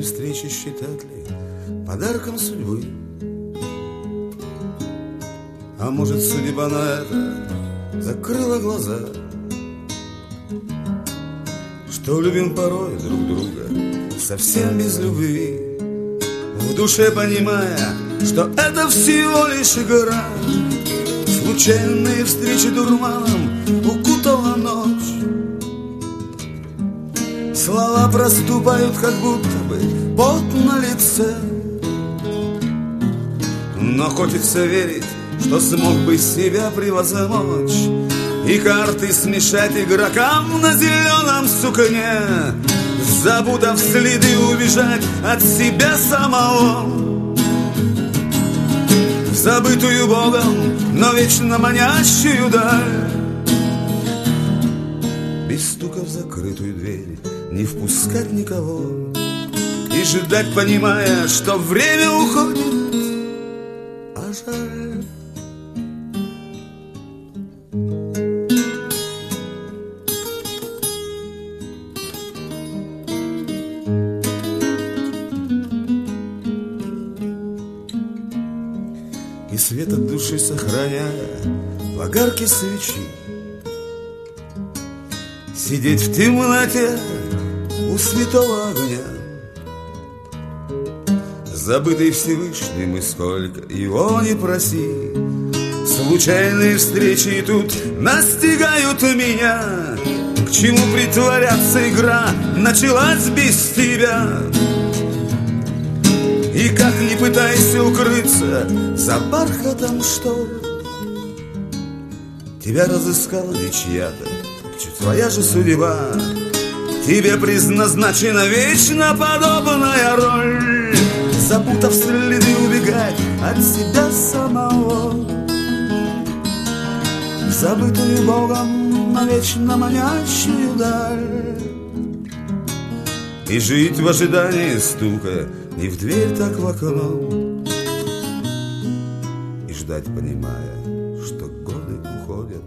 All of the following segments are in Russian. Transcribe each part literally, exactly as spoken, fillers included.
встречи считать ли подарком судьбы? А может, судьба на это закрыла глаза, что любим порой друг друга совсем без любви, в душе понимая, что это всего лишь игра. Случайные встречи дурманом укутала ночь, слова проступают, как будто бы пот на лице. Но хочется верить, что смог бы себя превозмочь и карты смешать игрокам на зеленом сукне, забудав следы, убежать от себя самого в забытую Богом, но вечно манящую даль. Без стука в закрытую дверь не впускать никого и ждать, понимая, что время уходит, а жаль. И свет от души сохраняя в огарке свечи, сидеть в темноте у святого огня, забытый Всевышним, и сколько его не проси. Случайные встречи и тут настигают меня. К чему притворяться, игра началась без тебя. И как ни пытайся укрыться за бархатом штор, тебя разыскала не чья-то, твоя же судьба. Тебе предназначена вечно подобная роль, запутав следы, убегать от себя самого в забытую Богом навечно манящую даль. И жить в ожидании стука не в дверь, так в окно, и ждать, понимая, что годы уходят,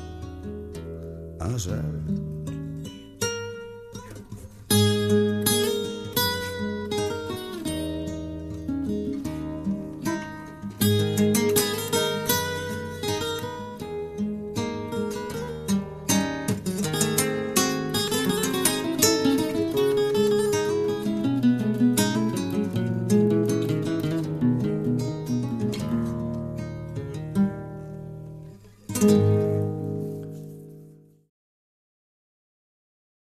а жаль. Thank you.